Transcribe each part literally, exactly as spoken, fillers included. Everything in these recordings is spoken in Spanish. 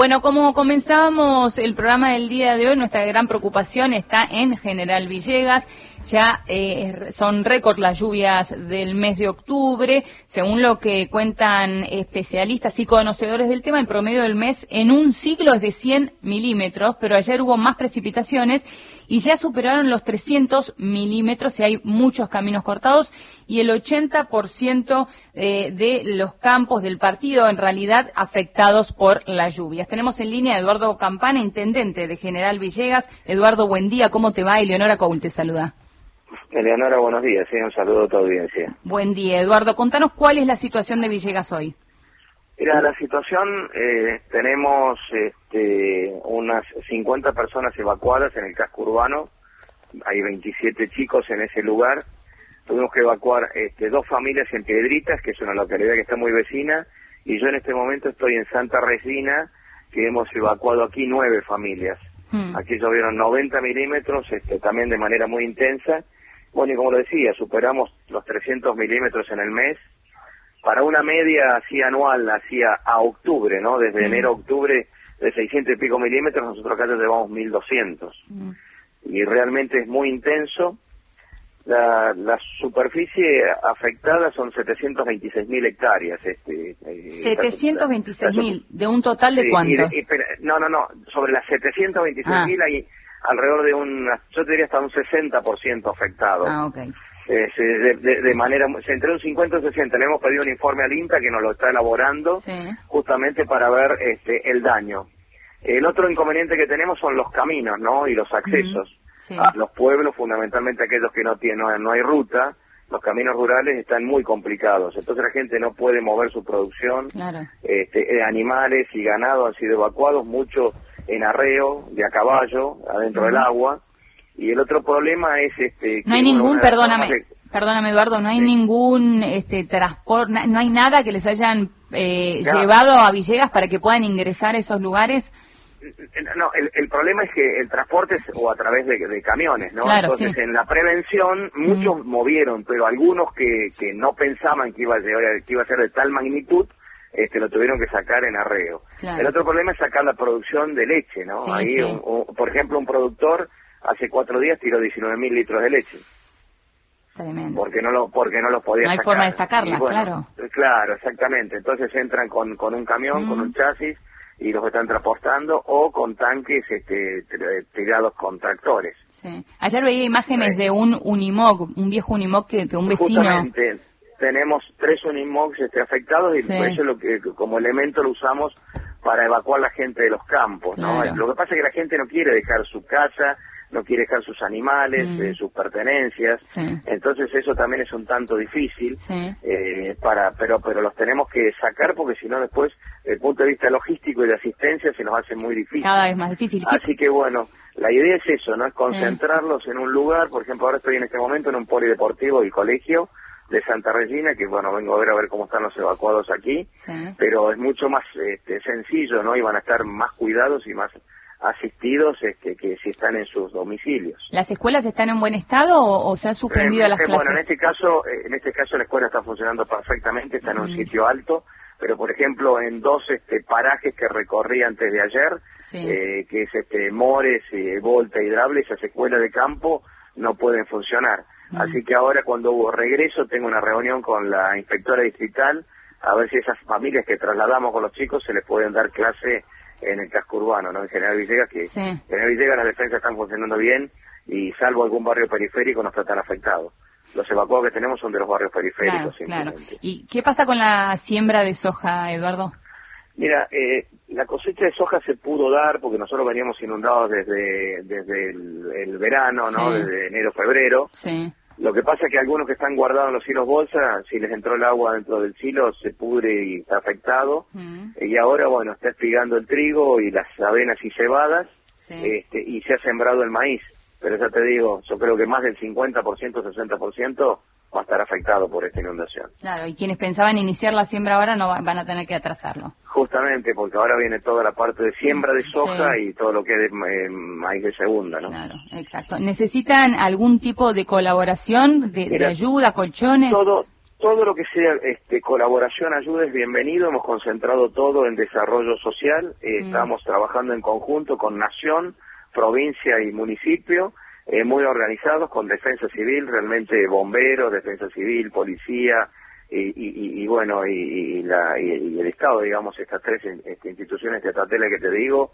Bueno, como comenzábamos el programa del día de hoy, nuestra gran preocupación está en General Villegas. Ya eh, son récord las lluvias del mes de octubre. Según lo que cuentan especialistas y conocedores del tema, el promedio del mes en un ciclo es de cien milímetros, pero ayer hubo más precipitaciones y ya superaron los trescientos milímetros y hay muchos caminos cortados y el ochenta por ciento eh, de los campos del partido en realidad afectados por las lluvias. Tenemos en línea a Eduardo Campana, intendente de General Villegas. Eduardo, buen día, ¿cómo te va? Eleonora Coul te saluda. Eleonora, buenos días, sí, un saludo a tu audiencia. Buen día, Eduardo. Contanos cuál es la situación de Villegas hoy. Mira, la situación, eh, tenemos este, unas cincuenta personas evacuadas en el casco urbano, hay veintisiete chicos en ese lugar, tuvimos que evacuar este, dos familias en Piedritas, que es una localidad que está muy vecina, y yo en este momento estoy en Santa Resina, que hemos evacuado aquí nueve familias. Hmm. Aquí llovieron noventa milímetros, este, también de manera muy intensa. Bueno, y como lo decía, superamos los trescientos milímetros en el mes. Para una media así anual, así a, a octubre, ¿no? Desde mm. enero a octubre, de seiscientos y pico milímetros, nosotros acá ya llevamos mil doscientos. Mm. Y realmente es muy intenso. La, la superficie afectada son setecientos veintiséis mil hectáreas. Este, setecientos veintiséis mil, ¿de un total de sí, cuánto? Y de, y, pero, no, no, no, sobre las setecientos veintiséis mil ah. hay alrededor de un, yo te diría hasta un sesenta por ciento afectado. Ah, ok. Eh, de, de, de manera, entre un cincuenta y un sesenta, le hemos pedido un informe al INTA que nos lo está elaborando, sí, justamente para ver este el daño. El otro inconveniente que tenemos son los caminos, ¿no? Y los accesos. Mm-hmm. Sí. A los pueblos, fundamentalmente aquellos que no tienen, no, no hay ruta, los caminos rurales están muy complicados, entonces la gente no puede mover su producción, claro. este, animales y ganado han sido evacuados, mucho en arreo, de a caballo, adentro uh-huh. del agua, y el otro problema es este... No hay ningún, perdóname, de... perdóname Eduardo, no hay sí. ningún este transporte, no hay nada que les hayan eh, claro. llevado a Villegas para que puedan ingresar a esos lugares. No, el, el problema es que el transporte es o a través de, de camiones, ¿no? Claro, Entonces, sí. en la prevención, muchos mm. movieron, pero algunos que, que no pensaban que iba a llegar, que iba a ser de tal magnitud, este, lo tuvieron que sacar en arreo. Claro. El otro problema es sacar la producción de leche, ¿no? Sí, Ahí, sí. Un, un, por ejemplo, un productor hace cuatro días tiró diecinueve mil litros de leche. Tremendo. Porque no lo, porque no lo podía sacar. No hay forma de sacarla, bueno, claro. Claro, exactamente. Entonces entran con, con un camión, mm. con un chasis, y los están transportando, o con tanques este, tirados con tractores. Sí. Ayer veía imágenes sí. de un Unimog, un viejo Unimog que, que un vecino... Justamente, tenemos tres Unimogs este, afectados y sí. eso lo que, como elemento lo usamos para evacuar a la gente de los campos, ¿no? Claro. Lo que pasa es que la gente no quiere dejar su casa, no quiere dejar sus animales, mm. eh, sus pertenencias, sí. entonces eso también es un tanto difícil, sí. eh, para pero pero los tenemos que sacar porque si no después, desde el punto de vista logístico y de asistencia, se nos hace muy difícil. Cada vez más difícil. Así que bueno, la idea es eso, ¿no? Es concentrarlos sí. en un lugar. Por ejemplo, ahora estoy en este momento en un polideportivo y colegio de Santa Regina, que bueno, vengo a ver a ver cómo están los evacuados aquí, sí. pero es mucho más este, sencillo, ¿no? Y van a estar más cuidados y más asistidos este, que si están en sus domicilios. ¿Las escuelas están en buen estado o, o se han suspendido eh, las eh, clases? Bueno, en este caso, eh, en este caso la escuela está funcionando perfectamente, está en un mm. sitio alto, pero por ejemplo en dos este, parajes que recorrí antes de ayer, sí. eh, que es este Mores, eh, Volta y Drable, esas escuelas de campo no pueden funcionar. Mm. Así que ahora cuando hubo regreso tengo una reunión con la inspectora distrital a ver si esas familias que trasladamos con los chicos se les pueden dar clase en el casco urbano, ¿no? En General Villegas, que sí. en General Villegas las defensas están funcionando bien y salvo algún barrio periférico no está tan afectado. Los evacuados que tenemos son de los barrios periféricos. Claro, claro. ¿Y qué pasa con la siembra de soja, Eduardo? Mira, eh, la cosecha de soja se pudo dar porque nosotros veníamos inundados desde desde el, el verano, ¿no? Sí. Desde enero, febrero. Sí. Lo que pasa es que algunos que están guardados en los silos bolsa, si les entró el agua dentro del silo, se pudre y está afectado. Mm. Y ahora, bueno, está espigando el trigo y las avenas y cebadas, sí. este, y se ha sembrado el maíz. Pero ya te digo, yo creo que más del cincuenta por ciento, sesenta por ciento va a estar afectado por esta inundación. Claro, y quienes pensaban iniciar la siembra ahora no va, van a tener que atrasarlo. Justamente, porque ahora viene toda la parte de siembra de soja sí. y todo lo que es de eh, maíz de segunda, ¿no? Claro, exacto. ¿Necesitan algún tipo de colaboración, de, Mira, de ayuda, colchones? Todo todo lo que sea este, colaboración, ayuda es bienvenido. Hemos concentrado todo en desarrollo social. Eh, mm. Estamos trabajando en conjunto con Nación, provincia y municipio, eh, muy organizados con Defensa Civil, realmente bomberos, Defensa Civil, policía y, y, y bueno, y, y, la, y, y el Estado, digamos, estas tres este, instituciones estatales que te digo,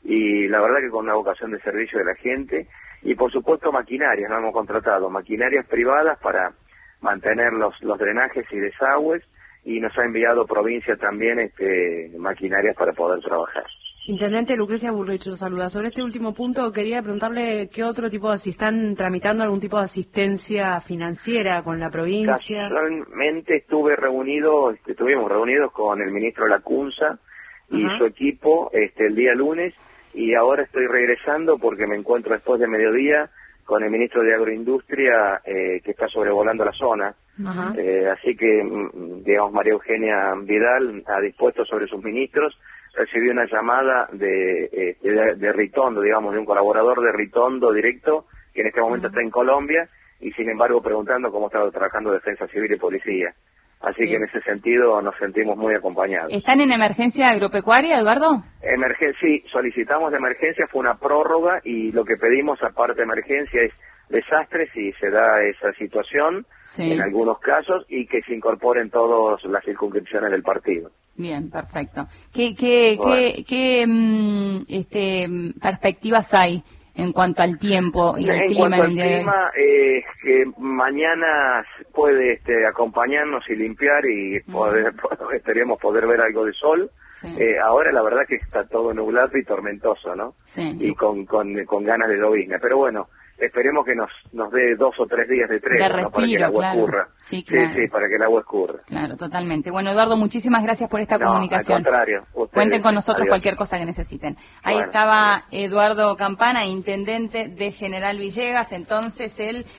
y la verdad que con una vocación de servicio de la gente, y por supuesto maquinarias, no hemos contratado, maquinarias privadas para mantener los, los drenajes y desagües, y nos ha enviado provincia también este, maquinarias para poder trabajar. Intendente Lucrecia Burrich, lo saluda. Sobre este último punto quería preguntarle qué otro tipo de, si están tramitando algún tipo de asistencia financiera con la provincia. Casualmente estuve reunido, este, estuvimos reunidos con el ministro Lacunza y uh-huh. su equipo este, el día lunes, y ahora estoy regresando porque me encuentro después de mediodía con el ministro de Agroindustria eh, que está sobrevolando la zona. Uh-huh. Eh, así que, digamos, María Eugenia Vidal ha dispuesto sobre sus ministros. Recibí una llamada de, eh, de, de Ritondo, digamos, de un colaborador de Ritondo directo, que en este momento uh-huh. está en Colombia, y sin embargo preguntando cómo estaba trabajando Defensa Civil y Policía. Así Bien. que en ese sentido nos sentimos muy acompañados. ¿Están en emergencia agropecuaria, Eduardo? Emergen- sí, solicitamos de emergencia, fue una prórroga, y lo que pedimos aparte de emergencia es desastres si se da esa situación, sí. en algunos casos, y que se incorporen todas las circunscripciones del partido. Bien, perfecto. ¿Qué, qué, bueno. qué, qué mm, este, perspectivas hay en cuanto al tiempo y el en clima? En cuanto al clima, eh, que mañana puede este, acompañarnos y limpiar, y poder, mm. esperemos poder ver algo de sol. Sí. Eh, ahora la verdad que está todo nublado y tormentoso, ¿no? Sí. Y con, con, con ganas de llovizna. Pero bueno, esperemos que nos nos dé dos o tres días de tregua, de ¿no? Para que el agua claro. escurra. Sí, claro. sí, sí, para que el agua escurra. Claro, totalmente. Bueno, Eduardo, muchísimas gracias por esta no, comunicación. Al contrario. Ustedes, Cuenten con nosotros adiós. Cualquier cosa que necesiten. Ahí bueno, estaba adiós. Eduardo Campana, intendente de General Villegas, entonces él...